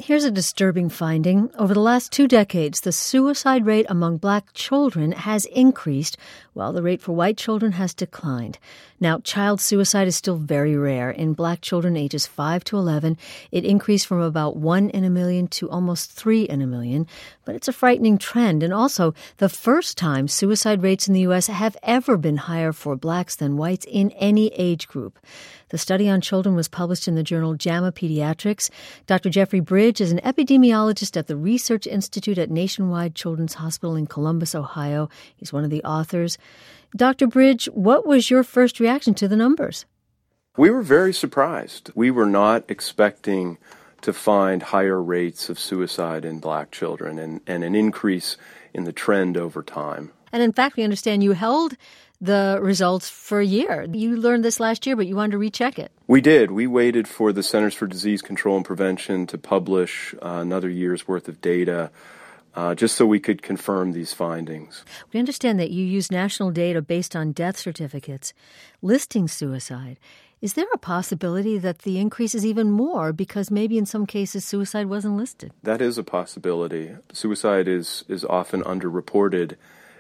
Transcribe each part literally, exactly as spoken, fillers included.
Here's a disturbing finding. Over the last two decades, the suicide rate among black children has increased, while the rate for white children has declined. Now, child suicide is still very rare. In black children ages five to eleven, it increased from about one in a million to almost three in a million. But it's a frightening trend, and also the first time suicide rates in the U S have ever been higher for blacks than whites in any age group. The study on children was published in the journal JAMA Pediatrics. Doctor Jeffrey Bridge is an epidemiologist at the Research Institute at Nationwide Children's Hospital in Columbus, Ohio. He's one of the authors. Doctor Bridge, what was your first reaction to the numbers? We were very surprised. We were not expecting to find higher rates of suicide in black children and, and an increase in the trend over time. And in fact, we understand you held the results for a year. You learned this last year, but you wanted to recheck it. We did. We waited for the Centers for Disease Control and Prevention to publish uh, another year's worth of data uh, just so we could confirm these findings. We understand that you use national data based on death certificates listing suicide. Is there a possibility that the increase is even more because maybe in some cases suicide wasn't listed? That is a possibility. Suicide is, is often underreported,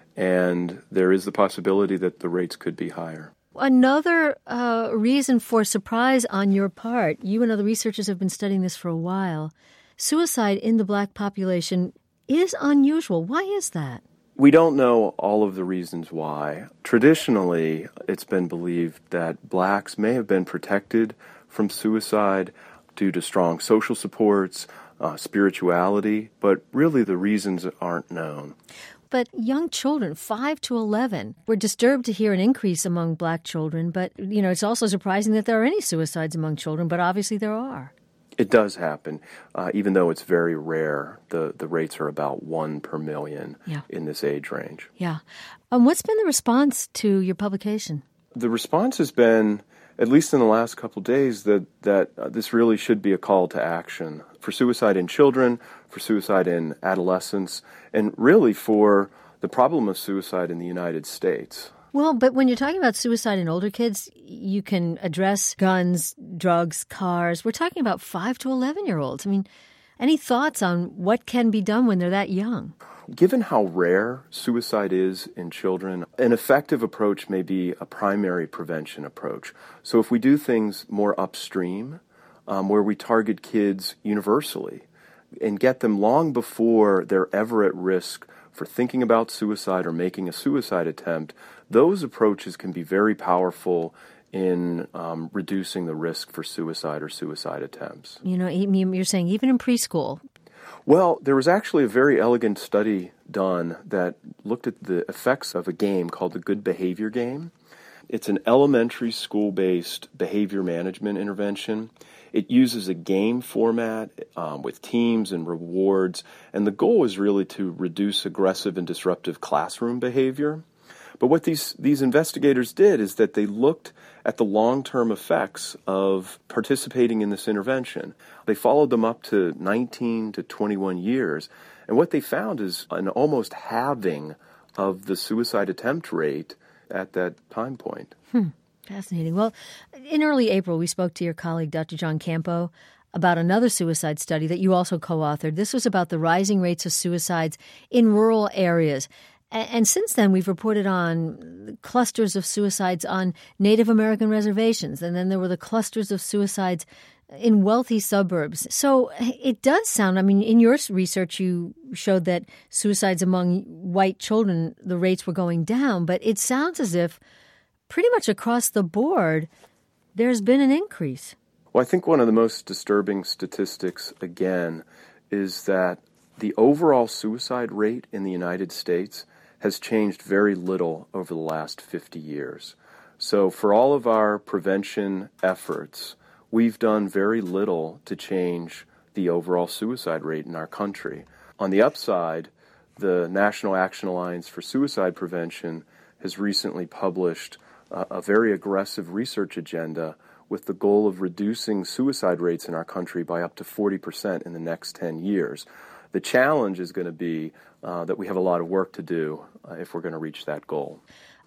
and there is the possibility that the rates could be higher. Another uh, reason for surprise on your part, you and other researchers have been studying this for a while, suicide in the black population is unusual. Why is that? We don't know all of the reasons why. Traditionally, it's been believed that blacks may have been protected from suicide due to strong social supports, uh, spirituality, but really the reasons aren't known. But young children, five to eleven, we're disturbed to hear an increase among black children, but, you know, it's also surprising that there are any suicides among children, but obviously there are. It does happen, uh, even though it's very rare. The, the rates are about one per million yeah. in this age range. Yeah. Um, what's been the response to your publication? The response has been, at least in the last couple of days, that, that uh, this really should be a call to action for suicide in children, for suicide in adolescents, and really for the problem of suicide in the United States. Well, but when you're talking about suicide in older kids, you can address guns, drugs, cars. We're talking about five to eleven-year-olds. I mean, any thoughts on what can be done when they're that young? Given how rare suicide is in children, an effective approach may be a primary prevention approach. So if we do things more upstream, um, where we target kids universally and get them long before they're ever at risk for thinking about suicide or making a suicide attempt, those approaches can be very powerful in um, reducing the risk for suicide or suicide attempts. You know, you're saying even in preschool. Well, there was actually a very elegant study done that looked at the effects of a game called the Good Behavior Game. It's an elementary school-based behavior management intervention. It uses a game format um, with teams and rewards, and the goal is really to reduce aggressive and disruptive classroom behavior. But what these, these investigators did is that they looked at the long-term effects of participating in this intervention. They followed them up to nineteen to twenty-one years, and what they found is an almost halving of the suicide attempt rate at that time point. Hmm. Fascinating. Well, in early April, we spoke to your colleague, Doctor John Campo, about another suicide study that you also co-authored. This was about the rising rates of suicides in rural areas. And since then, we've reported on clusters of suicides on Native American reservations, and then there were the clusters of suicides in wealthy suburbs. So it does sound, I mean, in your research, you showed that suicides among white children, the rates were going down, but it sounds as if pretty much across the board, there's been an increase. Well, I think one of the most disturbing statistics, again, is that the overall suicide rate in the United States has changed very little over the last fifty years. So for all of our prevention efforts, we've done very little to change the overall suicide rate in our country. On the upside, the National Action Alliance for Suicide Prevention has recently published a, a very aggressive research agenda with the goal of reducing suicide rates in our country by up to forty percent in the next ten years. The challenge is going to be uh, that we have a lot of work to do uh, if we're going to reach that goal.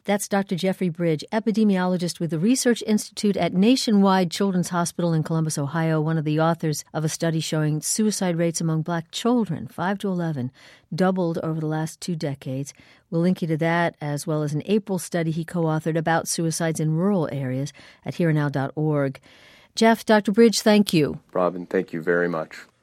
That's Doctor Jeffrey Bridge, epidemiologist with the Research Institute at Nationwide Children's Hospital in Columbus, Ohio, one of the authors of a study showing suicide rates among black children, five to eleven, doubled over the last two decades. We'll link you to that, as well as an April study he co-authored about suicides in rural areas at here and now dot org. Jeff, Doctor Bridge, thank you. Robin, thank you very much.